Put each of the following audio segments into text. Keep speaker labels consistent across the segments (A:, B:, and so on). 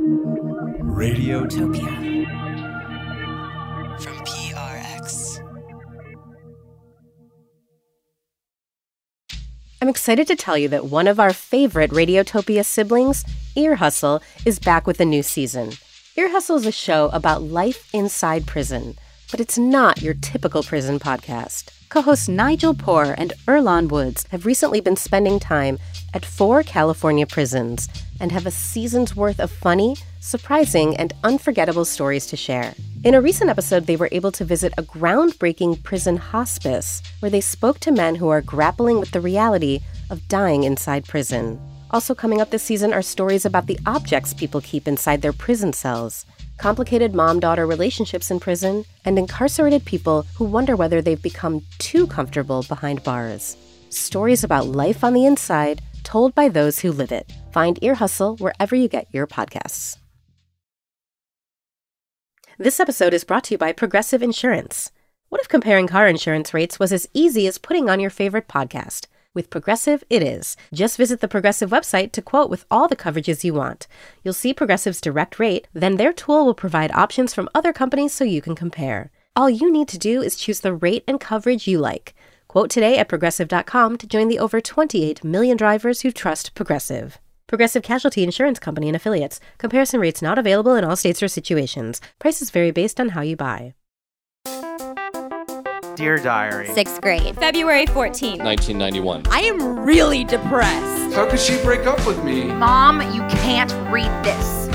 A: Radiotopia.
B: From PRX.
C: I'm excited to tell you that one of our favorite Radiotopia siblings, Ear Hustle, is back with a new season. Ear Hustle is a show about life inside prison, but it's not your typical prison podcast. Co-hosts Nigel Poor and Earlonne Woods have recently been spending time at 4 California prisons and have a season's worth of funny, surprising, and unforgettable stories to share. In a recent episode, they were able to visit a groundbreaking prison hospice where they spoke to men who are grappling with the reality of dying inside prison. Also coming up this season are stories about the objects people keep inside their prison cells, complicated mom-daughter relationships in prison, and incarcerated people who wonder whether they've become too comfortable behind bars. Stories about life on the inside, told by those who live it. Find Ear Hustle wherever you get your podcasts. This episode is brought to you by Progressive Insurance. What if comparing car insurance rates was as easy as putting on your favorite podcast? With Progressive, it is. Just visit the Progressive website to quote with all the coverages you want. You'll see Progressive's direct rate, then their tool will provide options from other companies so you can compare. All you need to do is choose the rate and coverage you like. Quote today at Progressive.com to join the over 28 million drivers who trust Progressive. Progressive Casualty Insurance Company and Affiliates. Comparison rates not available in all states or situations. Prices vary based on how you buy.
D: Dear Diary.
E: 6th grade.
F: February 14th.
G: 1991.
F: I am really depressed.
H: How could she break up with me?
E: Mom, you can't read this.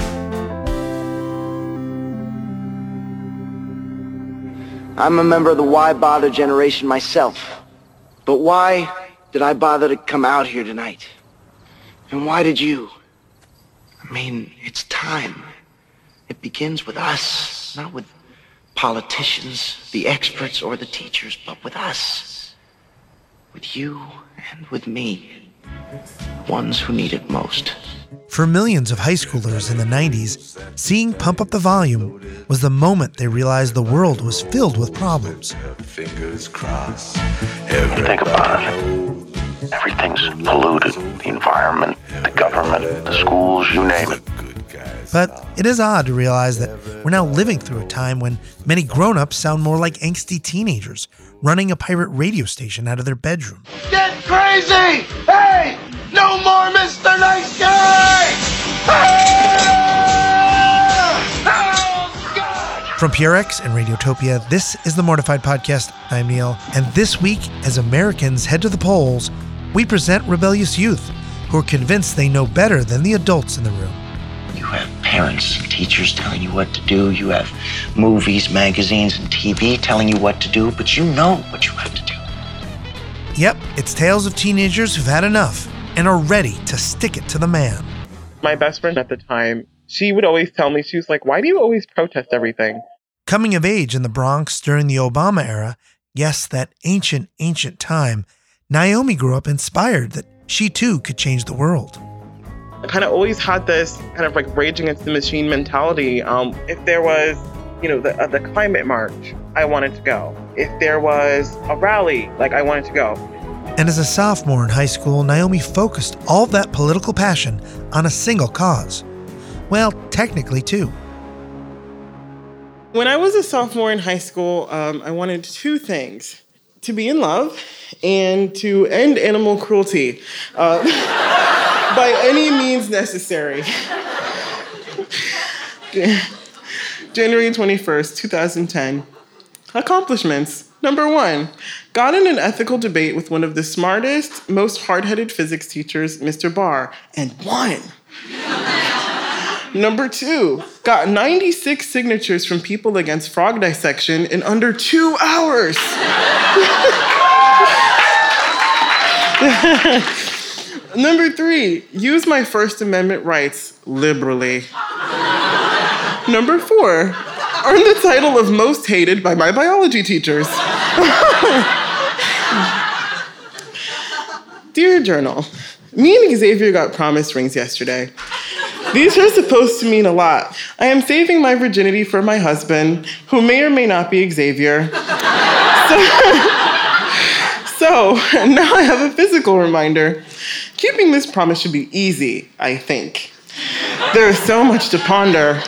I: I'm a member of the Why Bother generation myself. But why did I bother to come out here tonight? And why did you? I mean, it's time. It begins with us, not with politicians, the experts, or the teachers, but with us. With you and with me. The ones who need it most.
J: For millions of high schoolers in the 90s, seeing Pump Up the Volume was the moment they realized the world was filled with problems.
K: Fingers crossed. Think about it. Everything's polluted. The environment, the government, the schools, you name it.
J: But it is odd to realize that we're now living through a time when many grown-ups sound more like angsty teenagers running a pirate radio station out of their bedroom.
I: Get crazy! Hey! No more Mr. Nice Guy!
J: From PRX and Radiotopia, this is the Mortified Podcast. I'm Neil, and this week, as Americans head to the polls, we present rebellious youth who are convinced they know better than the adults in the room.
I: You have parents and teachers telling you what to do. You have movies, magazines, and TV telling you what to do, but you know what you have to do.
J: Yep, it's tales of teenagers who've had enough and are ready to stick it to the man.
L: My best friend at the time, she would always tell me, she was like, why do you always protest everything?
J: Coming of age in the Bronx during the Obama era, yes, that ancient time, Naomi grew up inspired that she too could change the world.
L: I kind of always had this kind of like Rage Against the Machine mentality. If there was, the climate march, I wanted to go. If there was a rally, I wanted to go.
J: And as a sophomore in high school, Naomi focused all that political passion on a single cause. Well, technically two.
L: When I was a sophomore in high school, I wanted 2 things: to be in love and to end animal cruelty by any means necessary. January 21st, 2010. Accomplishments. Number 1, got in an ethical debate with one of the smartest, most hard-headed physics teachers, Mr. Barr, and won. Number 2, got 96 signatures from people against frog dissection in under 2 hours. Number 3, use my First Amendment rights liberally. Number 4, earn the title of most hated by my biology teachers. Dear Journal, me and Xavier got promise rings yesterday. These are supposed to mean a lot. I am saving my virginity for my husband, who may or may not be Xavier. So now I have a physical reminder. Keeping this promise should be easy, I think. There is so much to ponder.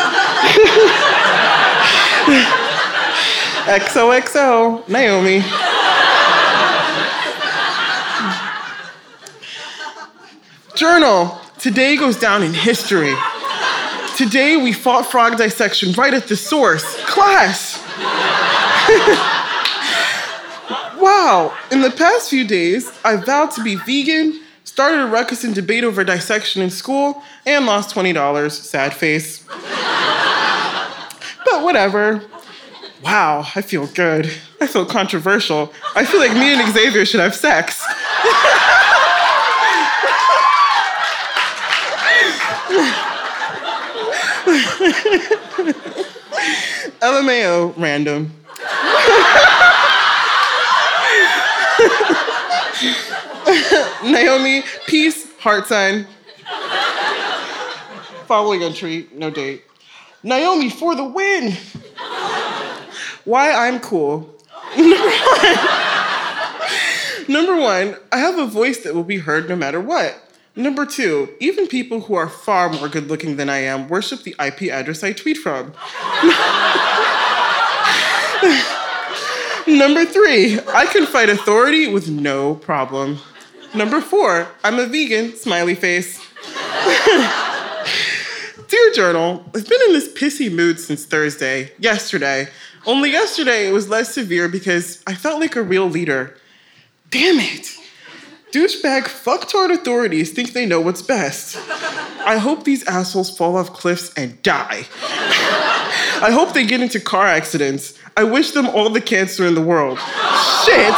L: XOXO, Naomi. Journal. Today goes down in history. Today we fought frog dissection right at the source. Class. Wow. In the past few days, I vowed to be vegan, started a ruckus and debate over dissection in school, and lost $20. Sad face. But whatever. Wow, I feel good. I feel controversial. I feel like me and Xavier should have sex. LMAO, random. Naomi, peace, heart sign. Following entry, no date. Naomi, for the win. Why I'm cool. Number one, I have a voice that will be heard no matter what. Number two, even people who are far more good looking than I am worship the IP address I tweet from. Number three, I can fight authority with no problem. Number four, I'm a vegan, smiley face. Dear Journal, I've been in this pissy mood since Thursday, yesterday. Only yesterday it was less severe because I felt like a real leader. Damn it. Douchebag fucktard authorities think they know what's best. I hope these assholes fall off cliffs and die. I hope they get into car accidents. I wish them all the cancer in the world. Shit.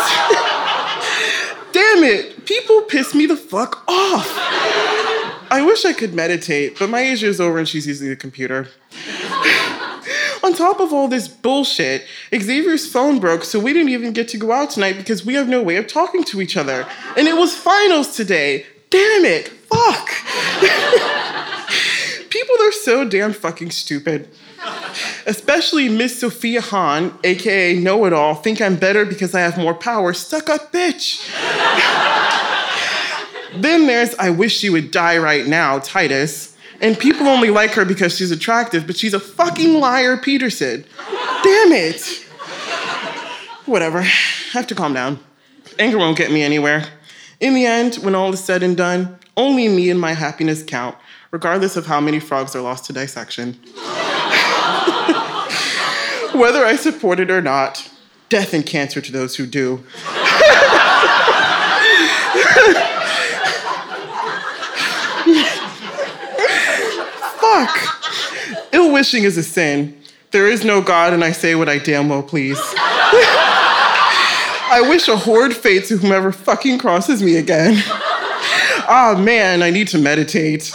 L: Damn it. People piss me the fuck off. I wish I could meditate, but my Asia is over and she's using the computer. On top of all this bullshit, Xavier's phone broke, so we didn't even get to go out tonight because we have no way of talking to each other. And it was finals today. Damn it. Fuck. People are so damn fucking stupid. Especially Miss Sophia Hahn, aka Know-It-All, think I'm better because I have more power. Stuck up bitch. Then there's I wish she would die right now, Titus. And people only like her because she's attractive, but she's a fucking liar, Peterson. Damn it. Whatever. I have to calm down. Anger won't get me anywhere. In the end, when all is said and done, only me and my happiness count, regardless of how many frogs are lost to dissection. Whether I support it or not, death and cancer to those who do. Fuck. Ill wishing is a sin. There is no God, and I say what I damn well please. I wish a horrid fate to whomever fucking crosses me again. Ah, man, I need to meditate.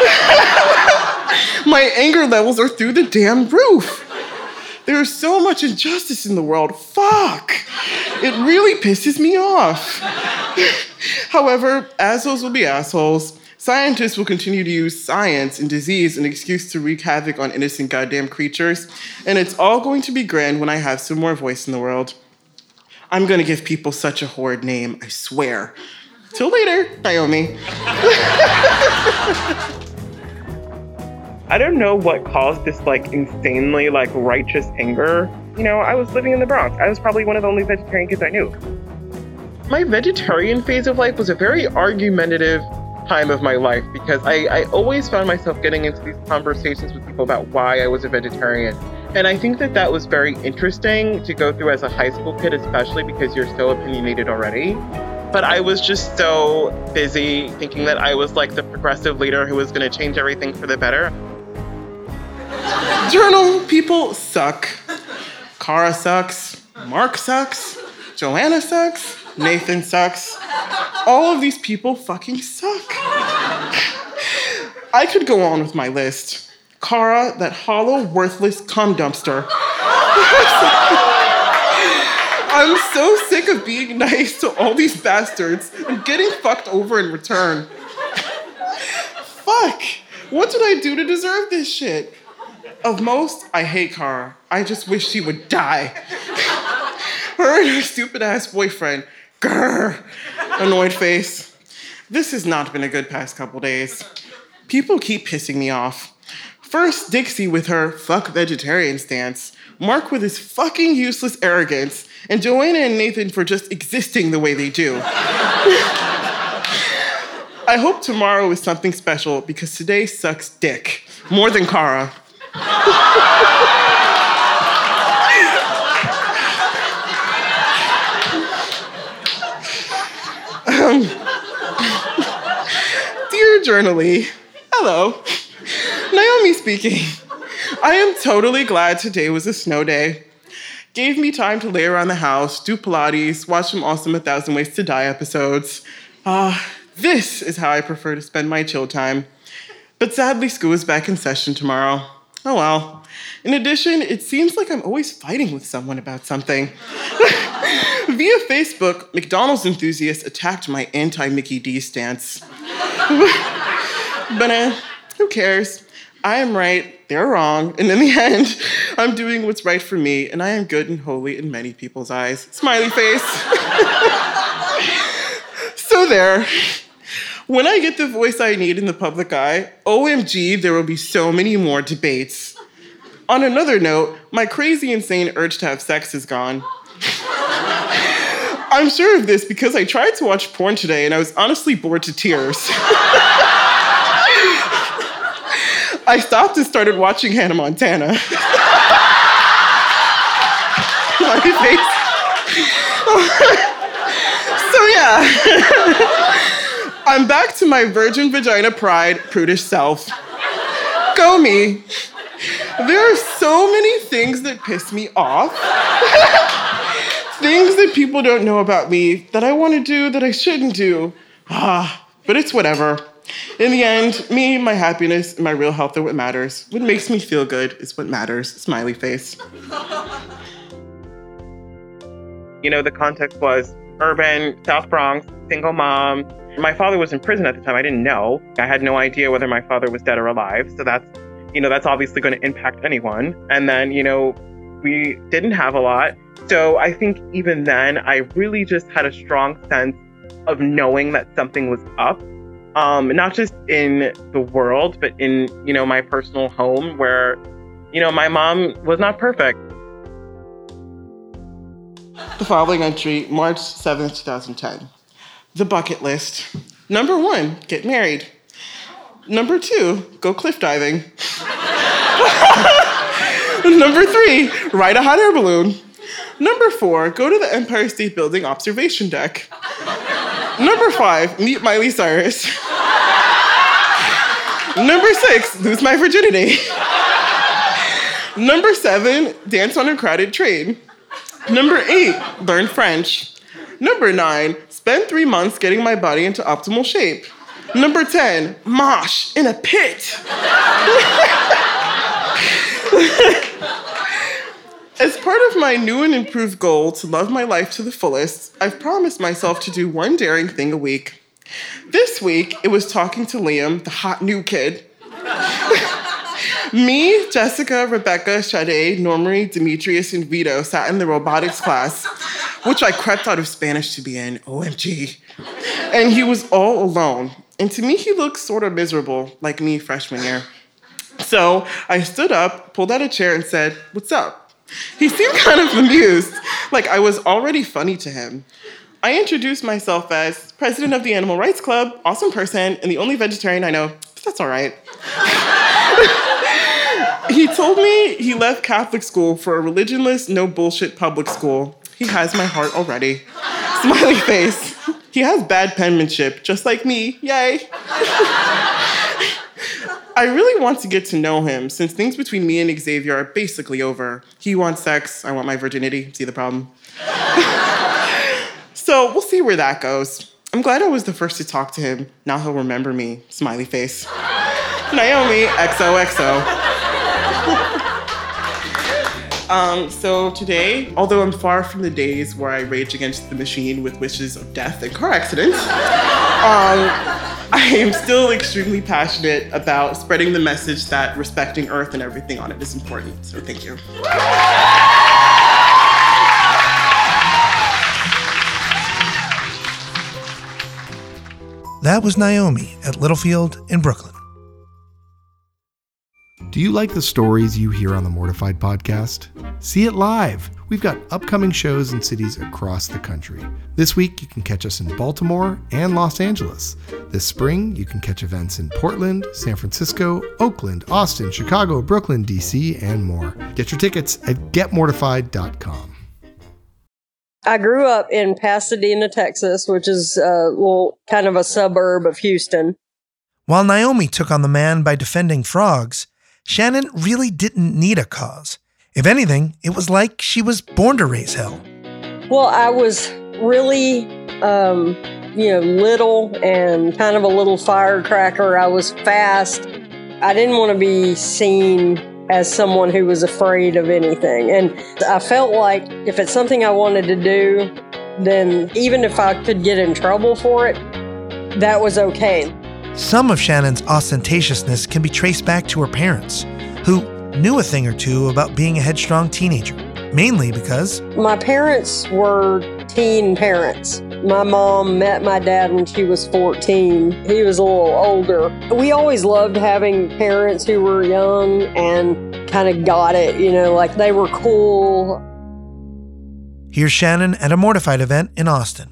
L: My anger levels are through the damn roof. There is so much injustice in the world. Fuck. It really pisses me off. However, assholes will be assholes. Scientists will continue to use science and disease as an excuse to wreak havoc on innocent goddamn creatures. And it's all going to be grand when I have some more voice in the world. I'm going to give people such a horrid name, I swear. Till later, Naomi. I don't know what caused this insanely righteous anger. You know, I was living in the Bronx. I was probably one of the only vegetarian kids I knew. My vegetarian phase of life was a very argumentative time of my life because I always found myself getting into these conversations with people about why I was a vegetarian. And I think that was very interesting to go through as a high school kid, especially because you're so opinionated already. But I was just so busy thinking that I was the progressive leader who was going to change everything for the better. Journal, people suck. Kara sucks. Mark sucks. Joanna sucks. Nathan sucks. All of these people fucking suck. I could go on with my list. Kara, that hollow, worthless cum dumpster. I'm so sick of being nice to all these bastards and getting fucked over in return. Fuck. What did I do to deserve this shit? Of most, I hate Kara. I just wish she would die. Her and her stupid-ass boyfriend. Grrr. Annoyed face. This has not been a good past couple days. People keep pissing me off. First, Dixie with her fuck vegetarian stance, Mark with his fucking useless arrogance, and Joanna and Nathan for just existing the way they do. I hope tomorrow is something special because today sucks dick. More than Kara. Dear Journaly, hello. Naomi speaking. I am totally glad today was a snow day. Gave me time to lay around the house, do Pilates, watch some awesome 1,000 Ways to Die episodes. This is how I prefer to spend my chill time. But sadly, school is back in session tomorrow. Oh well. In addition, it seems like I'm always fighting with someone about something. Via Facebook, McDonald's enthusiasts attacked my anti-Mickey D stance. But who cares? I am right, they're wrong, and in the end, I'm doing what's right for me, and I am good and holy in many people's eyes. Smiley face. So there. When I get the voice I need in the public eye, OMG, there will be so many more debates. On another note, my crazy, insane urge to have sex is gone. I'm sure of this because I tried to watch porn today and I was honestly bored to tears. I stopped and started watching Hannah Montana. My face. So yeah. I'm back to my virgin vagina pride, prudish self. Go me. There are so many things that piss me off. Things that people don't know about me that I want to do that I shouldn't do. But it's whatever. In the end, me, my happiness, and my real health are what matters. What makes me feel good is what matters. Smiley face. You know, the context was urban, South Bronx, single mom. My father was in prison at the time. I didn't know. I had no idea whether my father was dead or alive. So that's obviously going to impact anyone. And then, we didn't have a lot. So I think even then, I really just had a strong sense of knowing that something was up. Not just in the world, but in, my personal home where, my mom was not perfect. The following entry, March 7th, 2010. The bucket list. Number 1, get married. Number 2, go cliff diving. Number 3, ride a hot air balloon. Number 4, go to the Empire State Building observation deck. Number 5, meet Miley Cyrus. Number 6, lose my virginity. Number 7, dance on a crowded train. Number 8, learn French. Number 9, spend 3 months getting my body into optimal shape. Number 10, mosh in a pit. As part of my new and improved goal to love my life to the fullest, I've promised myself to do one daring thing a week. This week, it was talking to Liam, the hot new kid. Me, Jessica, Rebecca, Sade, Normary, Demetrius, and Vito sat in the robotics class, which I crept out of Spanish to be in, OMG. And he was all alone. And to me, he looked sort of miserable, like me freshman year. So I stood up, pulled out a chair, and said, "What's up?" He seemed kind of amused, like I was already funny to him. I introduced myself as president of the Animal Rights Club, awesome person, and the only vegetarian I know, but that's all right. He told me he left Catholic school for a religionless, no bullshit public school. He has my heart already. Smiley face. He has bad penmanship, just like me. Yay. I really want to get to know him since things between me and Xavier are basically over. He wants sex, I want my virginity. See the problem? So we'll see where that goes. I'm glad I was the first to talk to him. Now he'll remember me. Smiley face. Naomi, XOXO. So today, although I'm far from the days where I rage against the machine with wishes of death and car accidents, I am still extremely passionate about spreading the message that respecting Earth and everything on it is important. So thank you.
J: That was Naomi at Littlefield in Brooklyn.
A: Do you like the stories you hear on the Mortified podcast? See it live. We've got upcoming shows in cities across the country. This week, you can catch us in Baltimore and Los Angeles. This spring, you can catch events in Portland, San Francisco, Oakland, Austin, Chicago, Brooklyn, DC, and more. Get your tickets at getmortified.com.
D: I grew up in Pasadena, Texas, which is kind of a suburb of Houston.
J: While Naomi took on the man by defending frogs, Shannon really didn't need a cause. If anything, it was like she was born to raise hell.
D: Well, I was really, little and kind of a little firecracker. I was fast. I didn't want to be seen as someone who was afraid of anything. And I felt like if it's something I wanted to do, then even if I could get in trouble for it, that was okay.
J: Some of Shannon's ostentatiousness can be traced back to her parents, who knew a thing or two about being a headstrong teenager, mainly because
D: my parents were teen parents. My mom met my dad when she was 14. He was a little older. We always loved having parents who were young and kind of got it, like they were cool.
J: Here's Shannon at a Mortified event in Austin.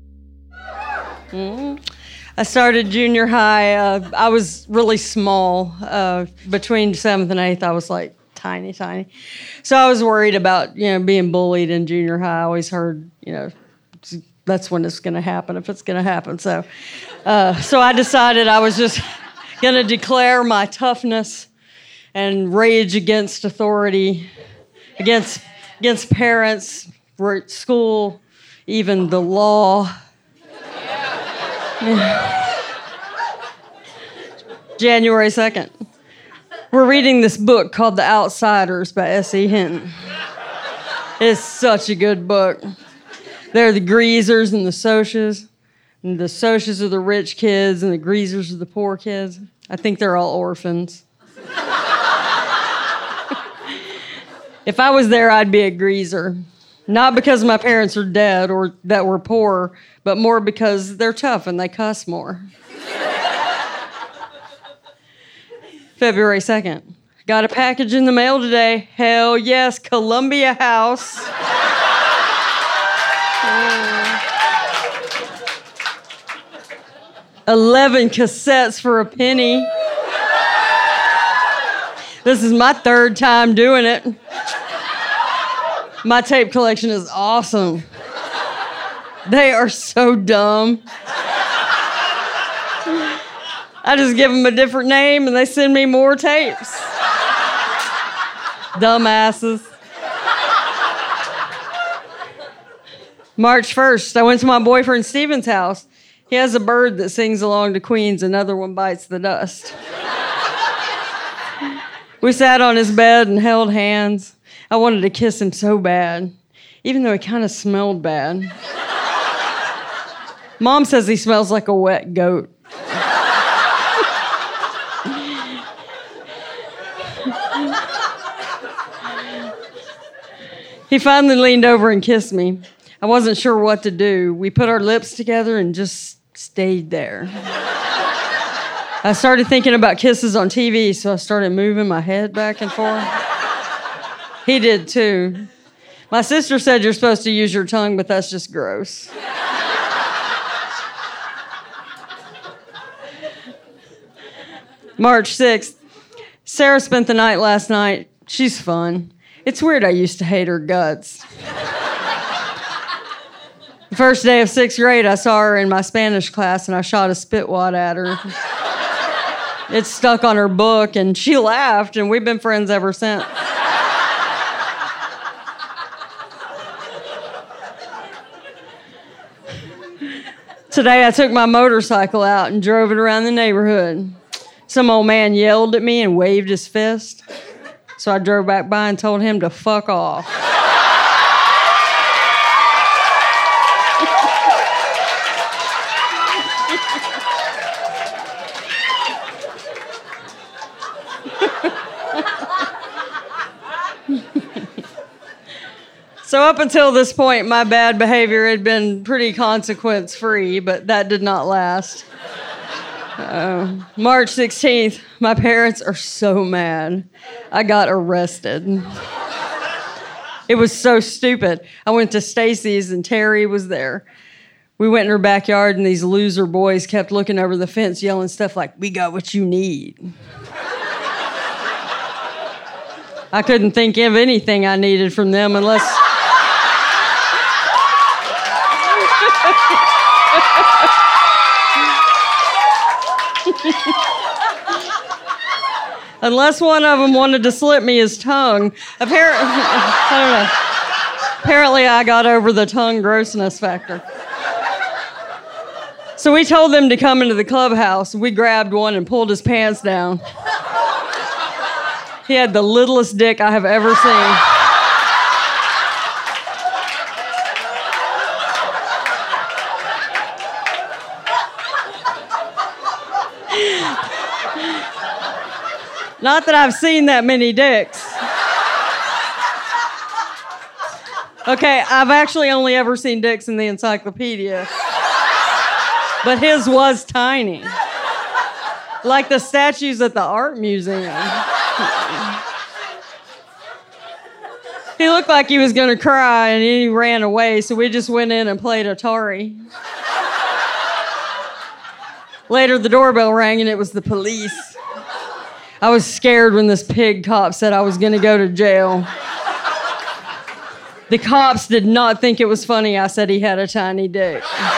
D: I started junior high. I was really small. Between 7th and 8th, I was like tiny. So I was worried about, being bullied in junior high. I always heard, that's when it's going to happen, if it's going to happen. So I decided I was just going to declare my toughness and rage against authority, against parents, school, even the law. January 2nd. We're reading this book called The Outsiders by S.E. Hinton. It's such a good book. There are the greasers and the socias. And the socias are the rich kids and the greasers are the poor kids. I think they're all orphans. If I was there, I'd be a greaser. Not because my parents are dead or that we're poor, but more because they're tough and they cuss more. February 2nd. Got a package in the mail today. Hell yes, Columbia House. 11 cassettes for a penny. This is my 3rd time doing it. My tape collection is awesome. They are so dumb. I just give them a different name and they send me more tapes. Dumbasses. March 1st, I went to my boyfriend Steven's house. He has a bird that sings along to Queen's, another one bites the dust. We sat on his bed and held hands. I wanted to kiss him so bad, even though he kind of smelled bad. Mom says he smells like a wet goat. He finally leaned over and kissed me. I wasn't sure what to do. We put our lips together and just stayed there. I started thinking about kisses on TV, so I started moving my head back and forth. He did too. My sister said you're supposed to use your tongue, but that's just gross. March 6th. Sarah spent the night last night. She's fun. It's weird I used to hate her guts. The first day of 6th grade, I saw her in my Spanish class, and I shot a spit wad at her. It stuck on her book, and she laughed, and we've been friends ever since. Today, I took my motorcycle out and drove it around the neighborhood. Some old man yelled at me and waved his fist. So I drove back by and told him to fuck off. So up until this point, my bad behavior had been pretty consequence-free, but that did not last. March 16th, my parents are so mad. I got arrested. It was so stupid. I went to Stacy's and Terry was there. We went in her backyard and these loser boys kept looking over the fence yelling stuff like, "We got what you need." I couldn't think of anything I needed from them unless... unless one of them wanted to slip me his tongue. I don't know. Apparently I got over the tongue grossness factor. So we told them to come into the clubhouse. We grabbed one and pulled his pants down. He had the littlest dick I have ever seen. Not that I've seen that many dicks. Okay, I've actually only ever seen dicks in the encyclopedia. But his was tiny. Like the statues at the art museum. He looked like he was going to cry and he ran away, so we just went in and played Atari. Later, the doorbell rang and it was the police. I was scared when this pig cop said I was going to go to jail. The cops did not think it was funny I said he had a tiny dick.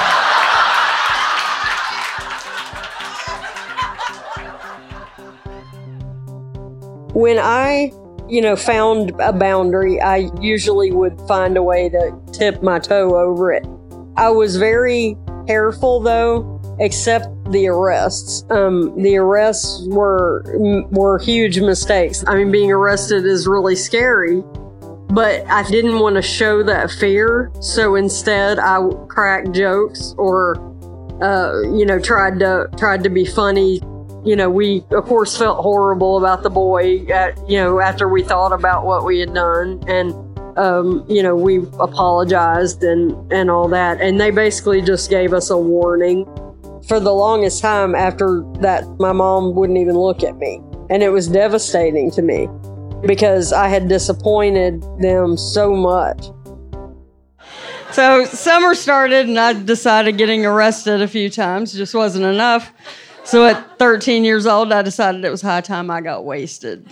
D: When I, found a boundary, I usually would find a way to tip my toe over it. I was very careful, though, except the arrests. The arrests were huge mistakes. I mean, being arrested is really scary, but I didn't want to show that fear, so instead I cracked jokes or, tried to be funny. We, of course, felt horrible about the boy, after we thought about what we had done. And, we apologized and all that. And they basically just gave us a warning. For the longest time after that, my mom wouldn't even look at me. And it was devastating to me because I had disappointed them so much. So summer started and I decided getting arrested a few times just wasn't enough. So at 13 years old, I decided it was high time I got wasted.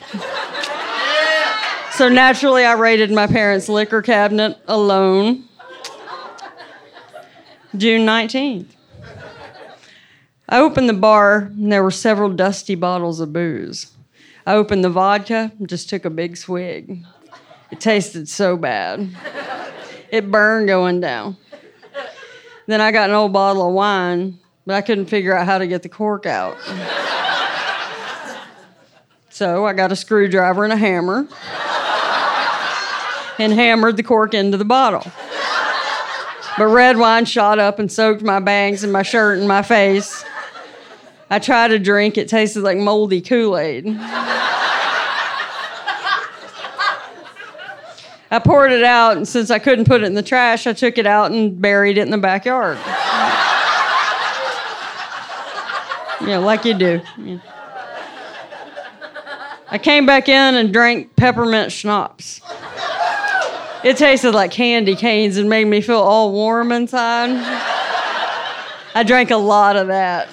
D: So naturally, I raided my parents' liquor cabinet alone. June 19th. I opened the bar, and there were several dusty bottles of booze. I opened the vodka and just took a big swig. It tasted so bad. It burned going down. Then I got an old bottle of wine, but I couldn't figure out how to get the cork out. So I got a screwdriver and a hammer and hammered the cork into the bottle. But red wine shot up and soaked my bangs and my shirt and my face. I tried to drink. It tasted like moldy Kool-Aid. I poured it out, and since I couldn't put it in the trash, I took it out and buried it in the backyard. Like you do. Yeah. I came back in and drank peppermint schnapps. It tasted like candy canes and made me feel all warm inside. I drank a lot of that.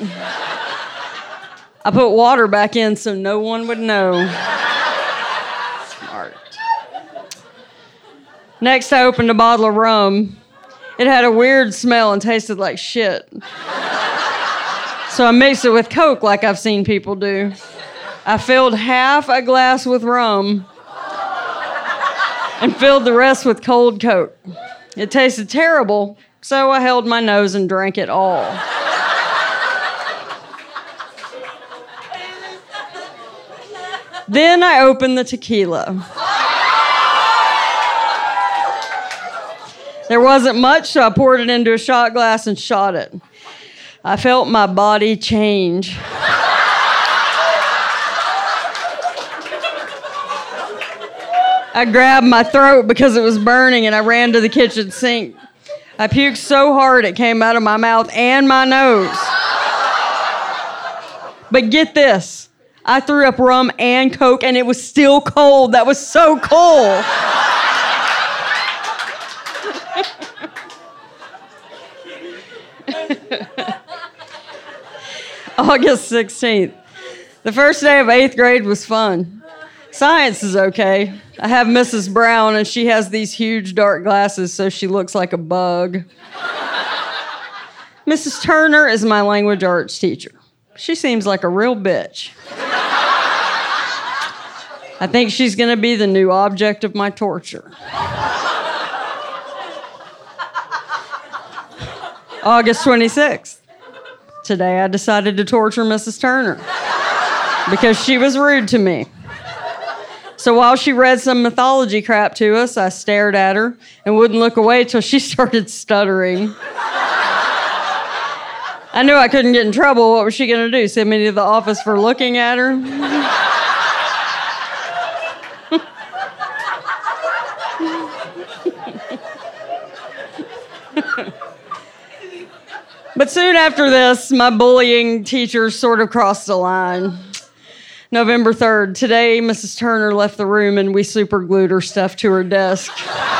D: I put water back in so no one would know. Smart. Next, I opened a bottle of rum. It had a weird smell and tasted like shit. So I mixed it with Coke like I've seen people do. I filled half a glass with rum and filled the rest with cold Coke. It tasted terrible, so I held my nose and drank it all. Then I opened the tequila. There wasn't much, so I poured it into a shot glass and shot it. I felt my body change. I grabbed my throat because it was burning and I ran to the kitchen sink. I puked so hard it came out of my mouth and my nose. But get this. I threw up rum and Coke, and it was still cold. That was so cool. August 16th. The first day of 8th grade was fun. Science is okay. I have Mrs. Brown, and she has these huge dark glasses, so she looks like a bug. Mrs. Turner is my language arts teacher. She seems like a real bitch. I think she's going to be the new object of my torture. August 26th. Today I decided to torture Mrs. Turner because she was rude to me. So while she read some mythology crap to us, I stared at her and wouldn't look away till she started stuttering. I knew I couldn't get in trouble. What was she going to do? Send me to the office for looking at her? But soon after this, my bullying teachers sort of crossed the line. November 3rd, today Mrs. Turner left the room and we superglued her stuff to her desk.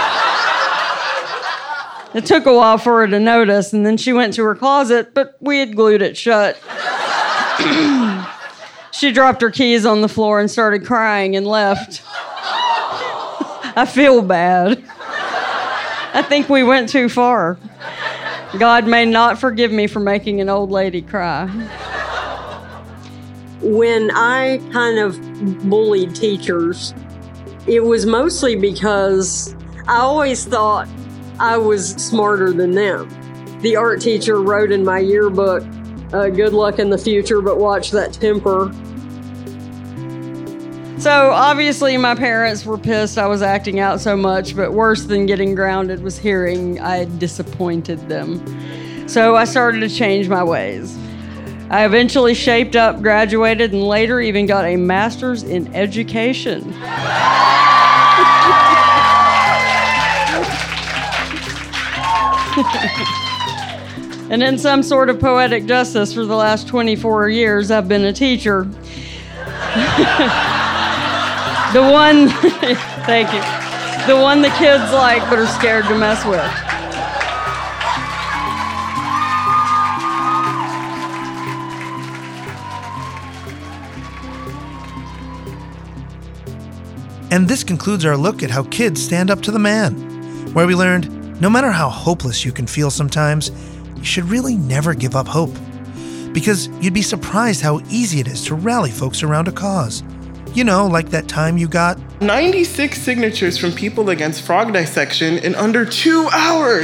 D: It took a while for her to notice, and then she went to her closet, but we had glued it shut. She dropped her keys on the floor and started crying and left. I feel bad. I think we went too far. God may not forgive me for making an old lady cry.
G: When I kind of bullied teachers, it was mostly because I always thought I was smarter than them. The art teacher wrote in my yearbook, good luck in the future, but watch that temper.
D: So obviously my parents were pissed I was acting out so much, but worse than getting grounded was hearing I had disappointed them. So I started to change my ways. I eventually shaped up, graduated, and later even got a master's in education. And in some sort of poetic justice, for the last 24 years, I've been a teacher. The one, thank you, the one the kids like but are scared to mess with.
J: And this concludes our look at how kids stand up to the man, where we learned no matter how hopeless you can feel sometimes, you should really never give up hope. Because you'd be surprised how easy it is to rally folks around a cause. You know, like that time you got
L: 96 signatures from people against frog dissection in under 2 hours.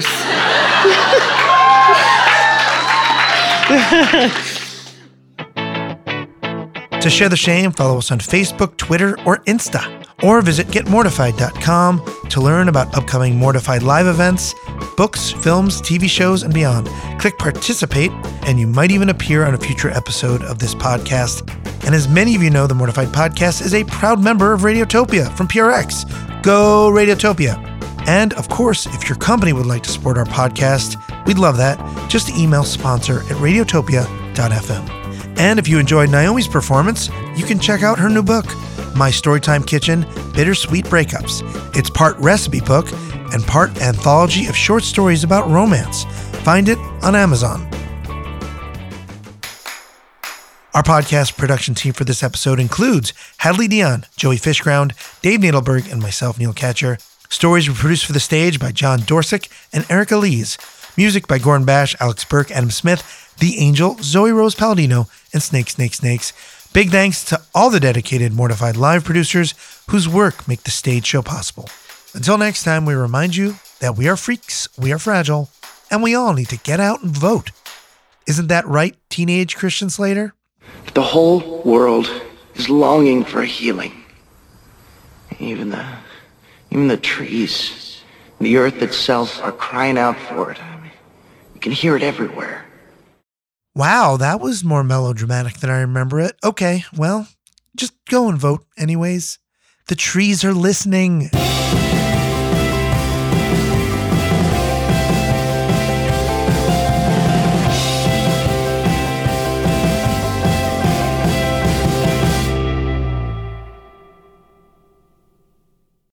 J: To share the shame, follow us on Facebook, Twitter, or Insta. Or visit getmortified.com to learn about upcoming Mortified live events, books, films, TV shows, and beyond. Click participate, and you might even appear on a future episode of this podcast. And as many of you know, the Mortified Podcast is a proud member of Radiotopia from PRX. Go Radiotopia! And of course, if your company would like to support our podcast, we'd love that. Just email sponsor@radiotopia.fm. And if you enjoyed Naomi's performance, you can check out her new book, My Storytime Kitchen, Bittersweet Breakups. It's part recipe book and part anthology of short stories about romance. Find it on Amazon. Our podcast production team for this episode includes Hadley Dion, Joey Fishground, Dave Nadelberg, and myself, Neil Katcher. Stories were produced for the stage by John Dorsick and Erica Lees. Music by Gordon Bash, Alex Burke, Adam Smith, The Angel, Zoe Rose Palladino, and Snake. Big thanks to all the dedicated Mortified Live producers whose work make the stage show possible. Until next time, we remind you that we are freaks, we are fragile, and we all need to get out and vote. Isn't that right, teenage Christian Slater?
I: The whole world is longing for a healing. Even the trees, the earth itself are crying out for it. You can hear it everywhere.
J: Wow, that was more melodramatic than I remember it. Okay, well, just go and vote anyways. The trees are listening.